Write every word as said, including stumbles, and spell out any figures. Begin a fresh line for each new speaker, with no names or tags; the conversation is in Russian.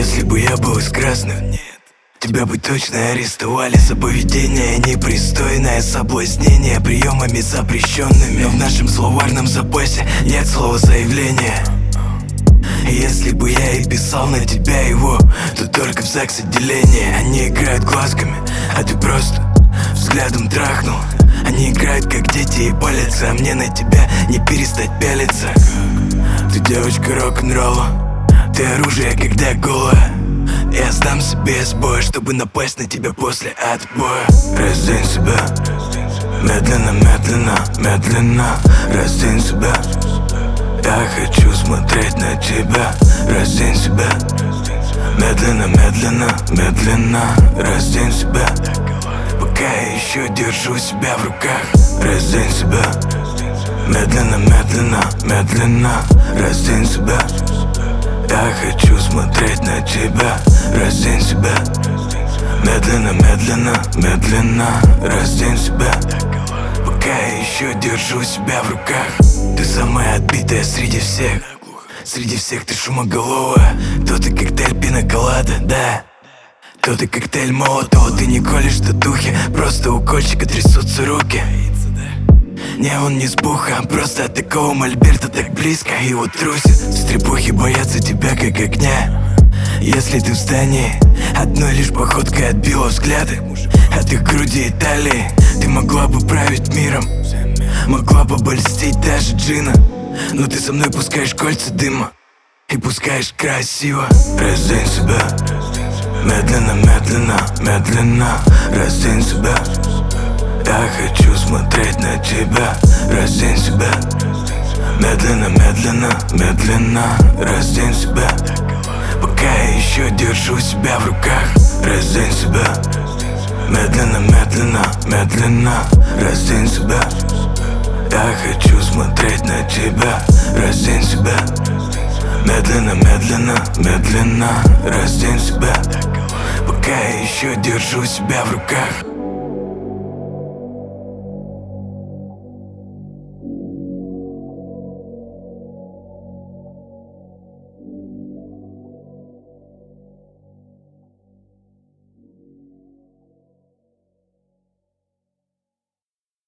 Если бы я был из красных, тебя бы точно арестовали за поведение непристойное, соблазнение приемами запрещенными. Но в нашем словарном запасе нет слова заявление. Если бы я и писал на тебя его, то только в ЗАГС отделение. Они играют глазками, а ты просто взглядом трахнул. Они играют как дети и палятся, а мне на тебя не перестать пялиться. Ты девочка рок-н-ролла, ты оружие, когда голая. Я сдам себе с боя, чтобы напасть на тебя после отбоя. Раздень себя, медленно, медленно, медленно. Раздень себя, я хочу смотреть на тебя. Раздень себя, медленно, медленно, медленно. Раздень себя, пока я еще держу себя в руках. Раздень себя, медленно, медленно, медленно. Раздень себя, я хочу смотреть на тебя. Раздень себя, медленно, медленно, медленно. Раздень себя, пока я еще держу себя в руках. Ты самая отбитая среди всех. Среди всех ты шумоголовая. То ты коктейль пина-колада, да. То ты коктейль молотого. Ты не колешь татухи, просто у кольчика трясутся руки. Не, он не сбуха, просто от такого мольберта так близко. И вот трусит, стрепухи боятся тебя как огня. Если ты в здании, одной лишь походкой отбила взгляды от их груди и талии. Ты могла бы править миром, могла бы обольстить даже джина. Но ты со мной пускаешь кольца дыма и пускаешь красиво. Раздень себя, медленно, медленно, медленно. Раздень себя, я хочу смотреть на тебя. Раздень себя, медленно, медленно, медленно. Раздень себя, пока я еще держу себя в руках. Раздень себя, медленно, медленно, медленно. Раздень себя, я хочу смотреть на тебя. Раздень себя, медленно, медленно, медленно. Раздень себя, пока я еще держу себя в руках.